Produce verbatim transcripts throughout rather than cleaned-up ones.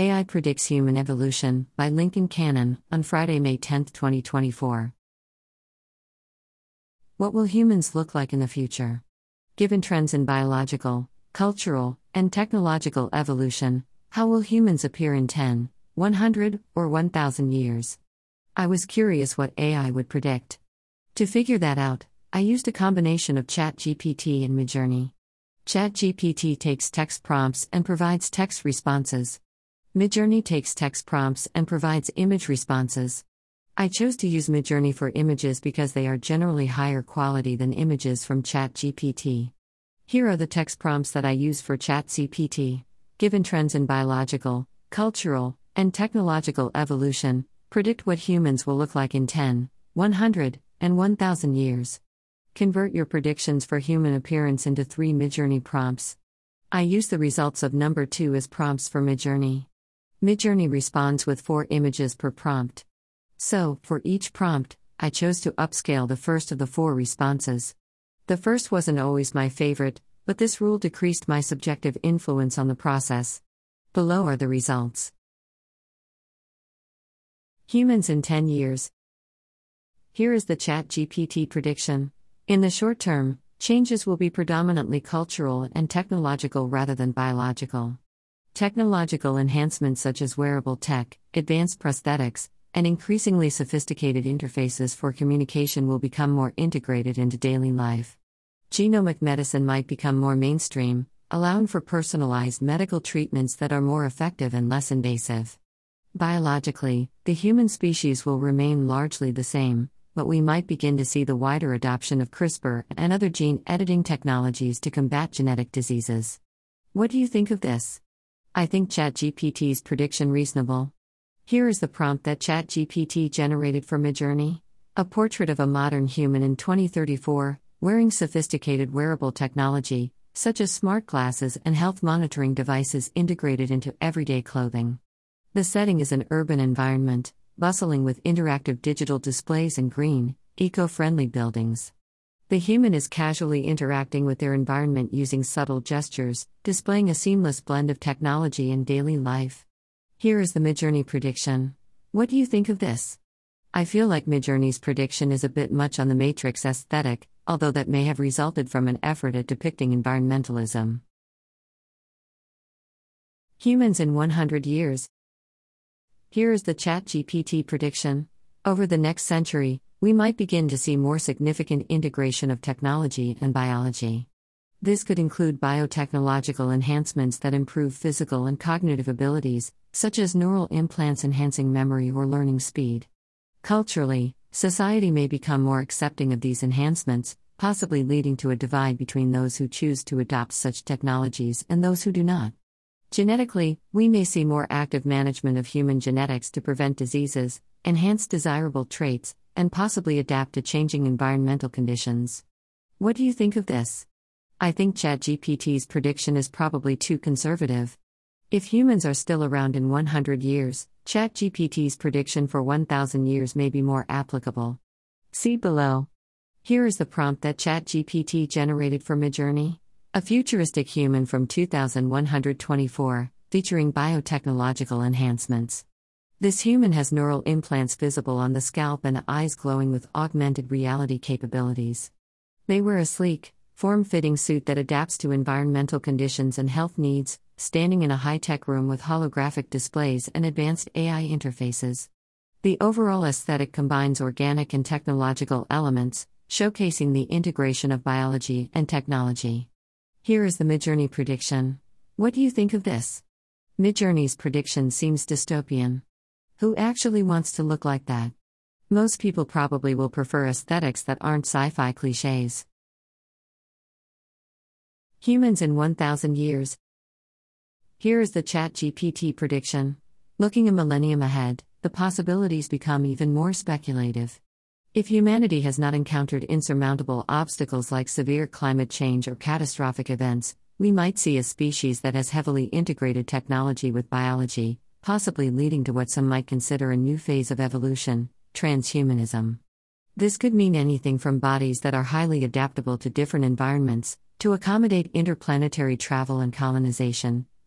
A I Predicts Human Evolution, by Lincoln Cannon, on Friday, May tenth, twenty twenty-four. What will humans look like in the future? Given trends in biological, cultural, and technological evolution, how will humans appear in ten, one hundred, or one thousand years? I was curious what A I would predict. To figure that out, I used a combination of ChatGPT and Midjourney. ChatGPT takes text prompts and provides text responses. Midjourney takes text prompts and provides image responses. I chose to use Midjourney for images because they are generally higher quality than images from ChatGPT. Here are the text prompts that I use for ChatGPT. Given trends in biological, cultural, and technological evolution, predict what humans will look like in ten, one hundred, and one thousand years. Convert your predictions for human appearance into three Midjourney prompts. I use the results of number two as prompts for Midjourney. Midjourney responds with four images per prompt. So, for each prompt, I chose to upscale the first of the four responses. The first wasn't always my favorite, but this rule decreased my subjective influence on the process. Below are the results. Humans in ten years. Here is the ChatGPT prediction. In the short term, changes will be predominantly cultural and technological rather than biological. Technological enhancements such as wearable tech, advanced prosthetics, and increasingly sophisticated interfaces for communication will become more integrated into daily life. Genomic medicine might become more mainstream, allowing for personalized medical treatments that are more effective and less invasive. Biologically, the human species will remain largely the same, but we might begin to see the wider adoption of CRISPR and other gene editing technologies to combat genetic diseases. What do you think of this? I think ChatGPT's prediction reasonable. Here is the prompt that ChatGPT generated for Midjourney. A portrait of a modern human in twenty thirty-four, wearing sophisticated wearable technology, such as smart glasses and health monitoring devices integrated into everyday clothing. The setting is an urban environment, bustling with interactive digital displays and green, eco-friendly buildings. The human is casually interacting with their environment using subtle gestures, displaying a seamless blend of technology and daily life. Here is the Midjourney prediction. What do you think of this? I feel like Midjourney's prediction is a bit much on the Matrix aesthetic, although that may have resulted from an effort at depicting environmentalism. Humans in one hundred years. Here is the ChatGPT prediction. Over the next century, we might begin to see more significant integration of technology and biology. This could include biotechnological enhancements that improve physical and cognitive abilities, such as neural implants enhancing memory or learning speed. Culturally, society may become more accepting of these enhancements, possibly leading to a divide between those who choose to adopt such technologies and those who do not. Genetically, we may see more active management of human genetics to prevent diseases, enhance desirable traits, and possibly adapt to changing environmental conditions. What do you think of this? I think ChatGPT's prediction is probably too conservative. If humans are still around in one hundred years, ChatGPT's prediction for one thousand years may be more applicable. See below. Here is the prompt that ChatGPT generated for Midjourney. A futuristic human from two thousand one hundred twenty-four, featuring biotechnological enhancements. This human has neural implants visible on the scalp and eyes glowing with augmented reality capabilities. They wear a sleek, form-fitting suit that adapts to environmental conditions and health needs, standing in a high-tech room with holographic displays and advanced A I interfaces. The overall aesthetic combines organic and technological elements, showcasing the integration of biology and technology. Here is the Midjourney prediction. What do you think of this? Midjourney's prediction seems dystopian. Who actually wants to look like that? Most people probably will prefer aesthetics that aren't sci-fi clichés. Humans in one thousand years. Here is the ChatGPT prediction. Looking a millennium ahead, the possibilities become even more speculative. If humanity has not encountered insurmountable obstacles like severe climate change or catastrophic events, we might see a species that has heavily integrated technology with biology, possibly leading to what some might consider a new phase of evolution, transhumanism. This could mean anything from bodies that are highly adaptable to different environments, to accommodate interplanetary travel and colonization,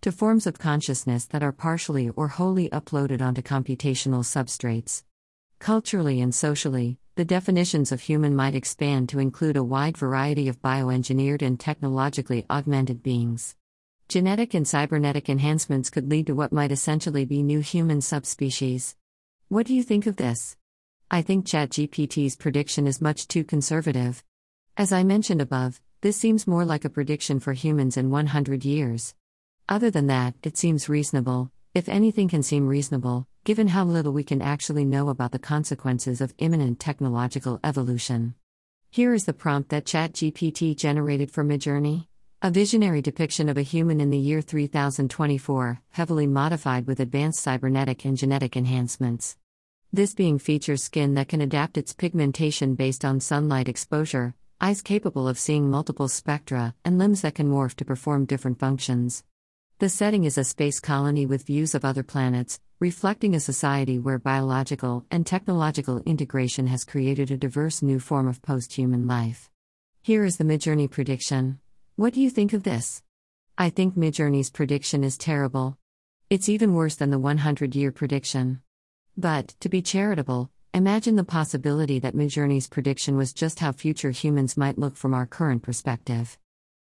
to forms of consciousness that are partially or wholly uploaded onto computational substrates. Culturally and socially, the definitions of human might expand to include a wide variety of bioengineered and technologically augmented beings. Genetic and cybernetic enhancements could lead to what might essentially be new human subspecies. What do you think of this? I think ChatGPT's prediction is much too conservative. As I mentioned above, this seems more like a prediction for humans in one hundred years. Other than that, it seems reasonable, if anything can seem reasonable, given how little we can actually know about the consequences of imminent technological evolution. Here is the prompt that ChatGPT generated for Midjourney. A visionary depiction of a human in the year three thousand twenty-four, heavily modified with advanced cybernetic and genetic enhancements. This being features skin that can adapt its pigmentation based on sunlight exposure, eyes capable of seeing multiple spectra, and limbs that can morph to perform different functions. The setting is a space colony with views of other planets, reflecting a society where biological and technological integration has created a diverse new form of post-human life. Here is the Midjourney prediction. What do you think of this? I think Midjourney's prediction is terrible. It's even worse than the one hundred year prediction. But, to be charitable, imagine the possibility that Midjourney's prediction was just how future humans might look from our current perspective.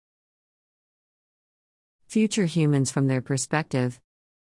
Future humans from their perspective.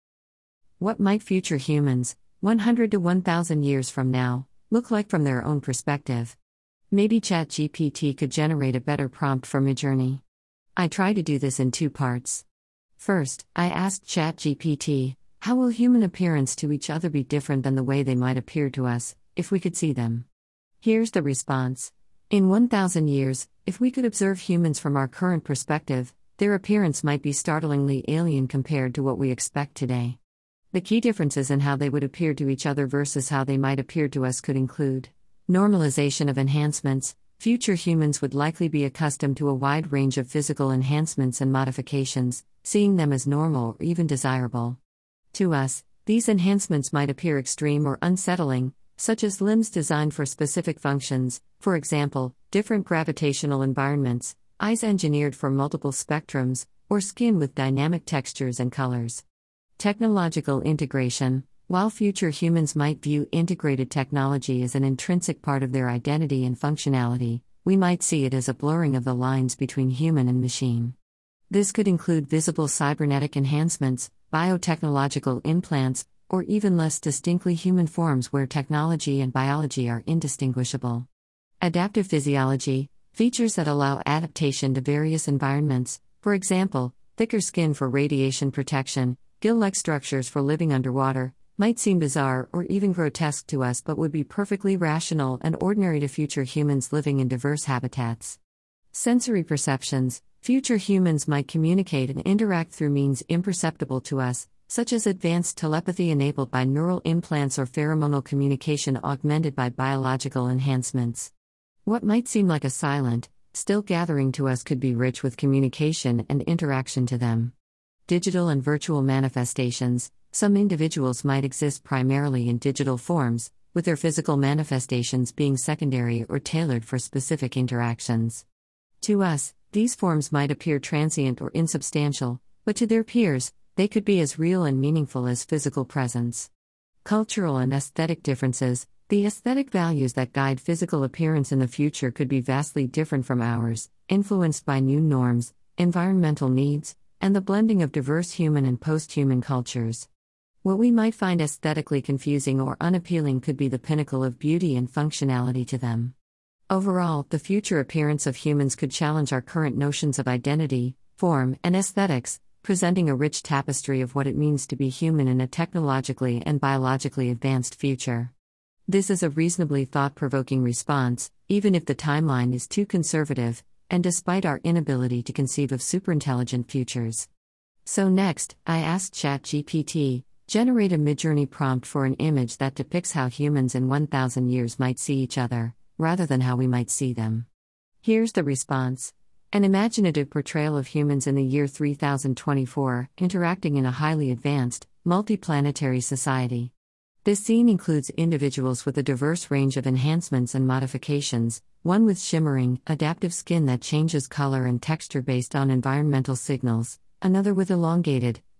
What might future humans, one hundred to one thousand years from now, look like from their own perspective? Maybe ChatGPT could generate a better prompt for Midjourney. I try to do this in two parts. First, I asked ChatGPT, how will human appearance to each other be different than the way they might appear to us, if we could see them? Here's the response. In one thousand years, if we could observe humans from our current perspective, their appearance might be startlingly alien compared to what we expect today. The key differences in how they would appear to each other versus how they might appear to us could include normalization of enhancements. Future humans would likely be accustomed to a wide range of physical enhancements and modifications, seeing them as normal or even desirable. To us, these enhancements might appear extreme or unsettling, such as limbs designed for specific functions, for example, different gravitational environments, eyes engineered for multiple spectrums, or skin with dynamic textures and colors. Technological integration. While future humans might view integrated technology as an intrinsic part of their identity and functionality, we might see it as a blurring of the lines between human and machine. This could include visible cybernetic enhancements, biotechnological implants, or even less distinctly human forms where technology and biology are indistinguishable. Adaptive physiology, features that allow adaptation to various environments, for example, thicker skin for radiation protection, gill-like structures for living underwater, might seem bizarre or even grotesque to us but would be perfectly rational and ordinary to future humans living in diverse habitats. Sensory perceptions. Future humans might communicate and interact through means imperceptible to us, such as advanced telepathy enabled by neural implants or pheromonal communication augmented by biological enhancements. What might seem like a silent, still gathering to us could be rich with communication and interaction to them. Digital and virtual manifestations. Some individuals might exist primarily in digital forms, with their physical manifestations being secondary or tailored for specific interactions. To us, these forms might appear transient or insubstantial, but to their peers, they could be as real and meaningful as physical presence. Cultural and aesthetic differences. The aesthetic values that guide physical appearance in the future could be vastly different from ours, influenced by new norms, environmental needs, and the blending of diverse human and post-human cultures. What we might find aesthetically confusing or unappealing could be the pinnacle of beauty and functionality to them. Overall, the future appearance of humans could challenge our current notions of identity, form, and aesthetics, presenting a rich tapestry of what it means to be human in a technologically and biologically advanced future. This is a reasonably thought-provoking response, even if the timeline is too conservative, and despite our inability to conceive of superintelligent futures. So next, I asked ChatGPT, generate a Midjourney prompt for an image that depicts how humans in one thousand years might see each other, rather than how we might see them. Here's the response. An imaginative portrayal of humans in the year three thousand twenty-four, interacting in a highly advanced, multiplanetary society. This scene includes individuals with a diverse range of enhancements and modifications, one with shimmering, adaptive skin that changes color and texture based on environmental signals, another with elongated,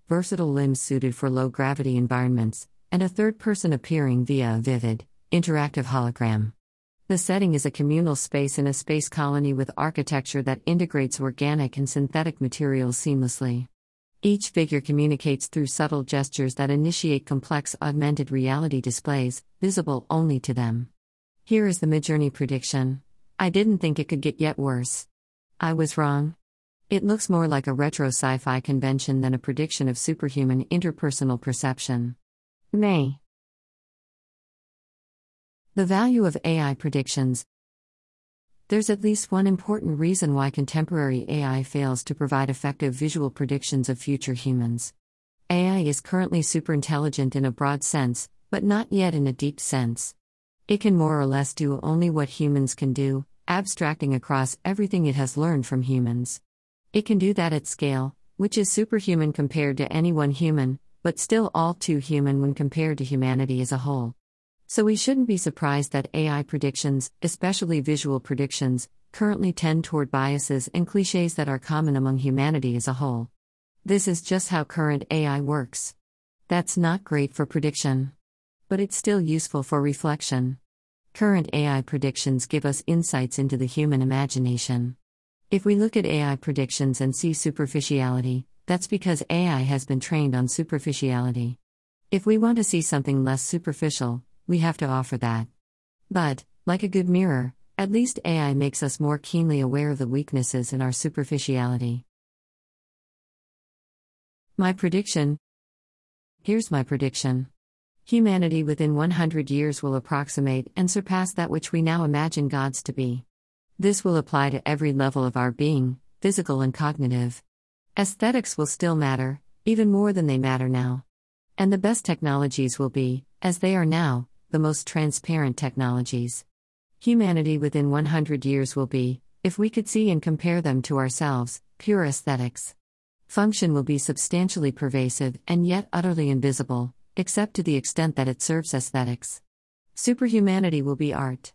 versatile limbs suited for low-gravity environments, and a third person appearing via a vivid, interactive hologram. The setting is a communal space in a space colony with architecture that integrates organic and synthetic materials seamlessly. Each figure communicates through subtle gestures that initiate complex augmented reality displays, visible only to them. Here is the Midjourney prediction. I didn't think it could get yet worse. I was wrong. It looks more like a retro sci-fi convention than a prediction of superhuman interpersonal perception. May. The value of A I predictions. There's at least one important reason why contemporary A I fails to provide effective visual predictions of future humans. A I is currently superintelligent in a broad sense, but not yet in a deep sense. It can more or less do only what humans can do, abstracting across everything it has learned from humans. It can do that at scale, which is superhuman compared to any one human, but still all too human when compared to humanity as a whole. So we shouldn't be surprised that A I predictions, especially visual predictions, currently tend toward biases and cliches that are common among humanity as a whole. This is just how current A I works. That's not great for prediction. But it's still useful for reflection. Current A I predictions give us insights into the human imagination. If we look at A I predictions and see superficiality, that's because A I has been trained on superficiality. If we want to see something less superficial, we have to offer that. But, like a good mirror, at least A I makes us more keenly aware of the weaknesses in our superficiality. My prediction. Here's my prediction. Humanity within one hundred years will approximate and surpass that which we now imagine gods to be. This will apply to every level of our being, physical and cognitive. Aesthetics will still matter, even more than they matter now. And the best technologies will be, as they are now, the most transparent technologies. Humanity within one hundred years will be, if we could see and compare them to ourselves, pure aesthetics. Function will be substantially pervasive and yet utterly invisible, except to the extent that it serves aesthetics. Superhumanity will be art.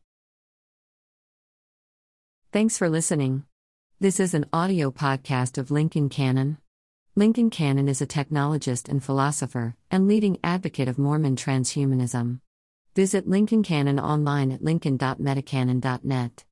Thanks for listening. This is an audio podcast of Lincoln Cannon. Lincoln Cannon is a technologist and philosopher, and leading advocate of Mormon transhumanism. Visit Lincoln Cannon online at lincoln dot metacanon dot net.